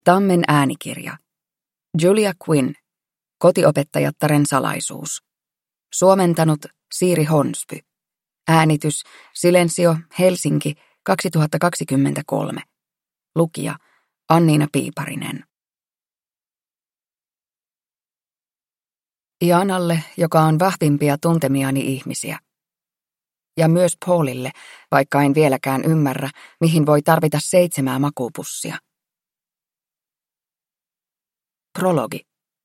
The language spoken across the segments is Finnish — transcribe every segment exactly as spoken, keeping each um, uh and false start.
Tammen äänikirja. Julia Quinn. Kotiopettajattaren salaisuus. Suomentanut Siiri Honspy. Äänitys Silensio, Helsinki, kaksituhattakaksikymmentäkolme. Lukija Anniina Piiparinen. Ianalle, joka on vahvimpia tuntemiani ihmisiä. Ja myös Paulille, vaikka en vieläkään ymmärrä, mihin voi tarvita seitsemää makuupussia. Prologi.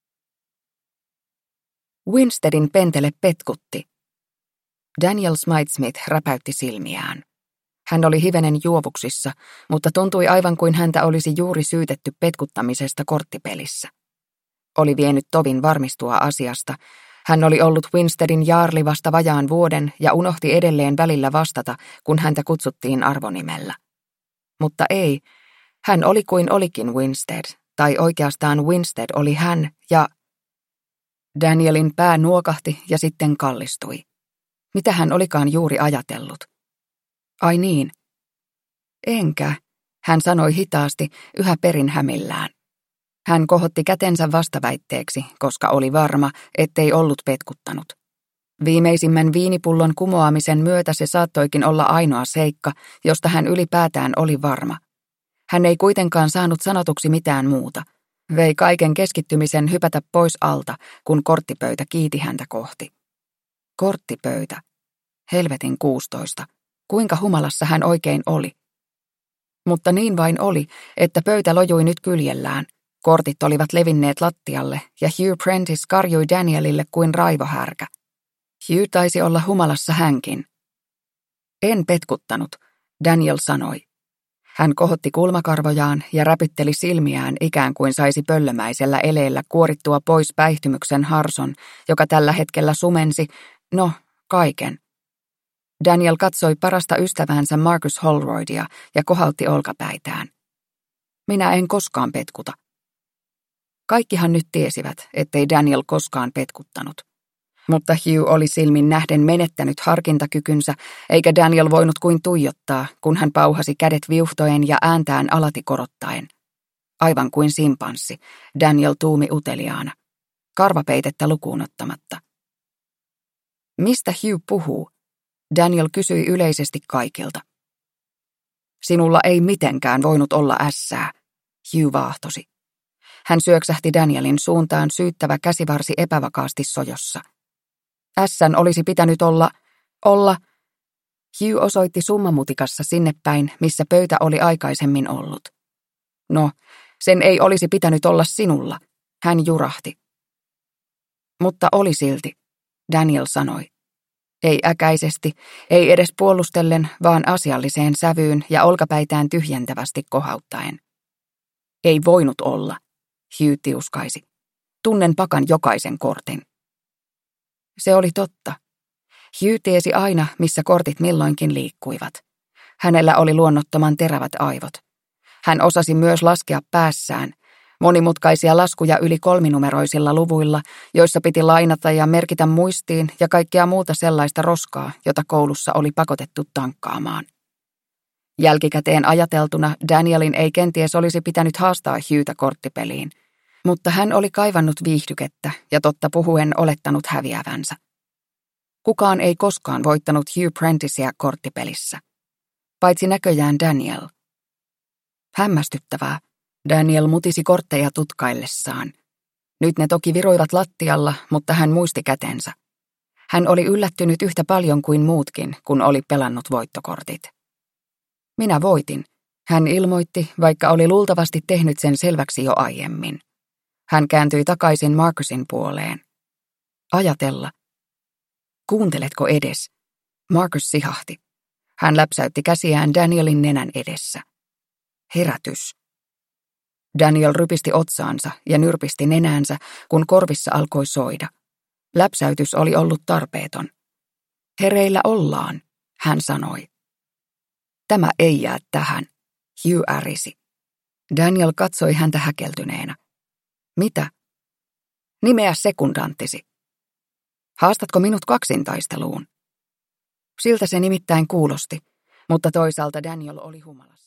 Winsteadin pentele petkutti. Daniel Smythe-Smith räpäytti silmiään. Hän oli hivenen juovuksissa, mutta tuntui aivan kuin häntä olisi juuri syytetty petkuttamisesta korttipelissä. Oli vienyt tovin varmistua asiasta. Hän oli ollut Winsteadin jaarli vasta vajaan vuoden ja unohti edelleen välillä vastata, kun häntä kutsuttiin arvonimellä. Mutta ei, hän oli kuin olikin Winstead, tai oikeastaan Winstead oli hän ja... Danielin pää nuokahti ja sitten kallistui. Mitä hän olikaan juuri ajatellut? Ai niin. Enkä, hän sanoi hitaasti, yhä perin hämillään. Hän kohotti kätensä vastaväitteeksi, koska oli varma, ettei ollut petkuttanut. Viimeisimmän viinipullon kumoamisen myötä se saattoikin olla ainoa seikka, josta hän ylipäätään oli varma. Hän ei kuitenkaan saanut sanotuksi mitään muuta. Vei kaiken keskittymisen hypätä pois alta, kun korttipöytä kiiti häntä kohti. Korttipöytä. Helvetin kuusitoista. Kuinka humalassa hän oikein oli? Mutta niin vain oli, että pöytä lojui nyt kyljellään. Kortit olivat levinneet lattialle ja Hugh Prentice karjui Danielille kuin raivohärkä. Hugh taisi olla humalassa hänkin. En petkuttanut, Daniel sanoi. Hän kohotti kulmakarvojaan ja räpytteli silmiään ikään kuin saisi pöllömäisellä eleellä kuorittua pois päihtymyksen harson, joka tällä hetkellä sumensi, no, kaiken. Daniel katsoi parasta ystäväänsä Marcus Holroydia ja kohautti olkapäitään. Minä en koskaan petkuta. Kaikkihan nyt tiesivät, ettei Daniel koskaan petkuttanut. Mutta Hugh oli silmin nähden menettänyt harkintakykynsä, eikä Daniel voinut kuin tuijottaa, kun hän pauhasi kädet viuhtoen ja ääntään alati korottaen. Aivan kuin simpanssi, Daniel tuumi uteliaana, karvapeitettä lukuun ottamatta. Mistä Hugh puhuu? Daniel kysyi yleisesti kaikilta. Sinulla ei mitenkään voinut olla ässää, Hugh vaahtosi. Hän syöksähti Danielin suuntaan syyttävä käsivarsi epävakaasti sojossa. Ässän olisi pitänyt olla, olla, Hugh osoitti summamutikassa sinne päin, missä pöytä oli aikaisemmin ollut. No, sen ei olisi pitänyt olla sinulla, hän jurahti. Mutta oli silti, Daniel sanoi. Ei äkäisesti, ei edes puolustellen, vaan asialliseen sävyyn ja olkapäitään tyhjentävästi kohauttaen. Ei voinut olla, Hugh tiuskaisi. Tunnen pakan jokaisen kortin. Se oli totta. Hugh tiesi aina, missä kortit milloinkin liikkuivat. Hänellä oli luonnottoman terävät aivot. Hän osasi myös laskea päässään, monimutkaisia laskuja yli kolminumeroisilla luvuilla, joissa piti lainata ja merkitä muistiin ja kaikkea muuta sellaista roskaa, jota koulussa oli pakotettu tankkaamaan. Jälkikäteen ajateltuna Danielin ei kenties olisi pitänyt haastaa Hughta korttipeliin, mutta hän oli kaivannut viihdykettä ja totta puhuen olettanut häviävänsä. Kukaan ei koskaan voittanut Hugh Prenticea korttipelissä, paitsi näköjään Daniel. Hämmästyttävää, Daniel mutisi kortteja tutkaillessaan. Nyt ne toki viroivat lattialla, mutta hän muisti kätensä. Hän oli yllättynyt yhtä paljon kuin muutkin, kun oli pelannut voittokortit. Minä voitin, hän ilmoitti, vaikka oli luultavasti tehnyt sen selväksi jo aiemmin. Hän kääntyi takaisin Marcusin puoleen. Ajatella. Kuunteletko edes? Marcus sihahti. Hän läpsäytti käsiään Danielin nenän edessä. Herätys. Daniel rypisti otsaansa ja nyrpisti nenäänsä, kun korvissa alkoi soida. Läpsäytys oli ollut tarpeeton. Hereillä ollaan, hän sanoi. Tämä ei jää tähän, Hugh ärisi. Daniel katsoi häntä häkeltyneenä. Mitä? Nimeä sekundanttisi. Haastatko minut kaksintaisteluun? Siltä se nimittäin kuulosti, mutta toisaalta Daniel oli humalassa.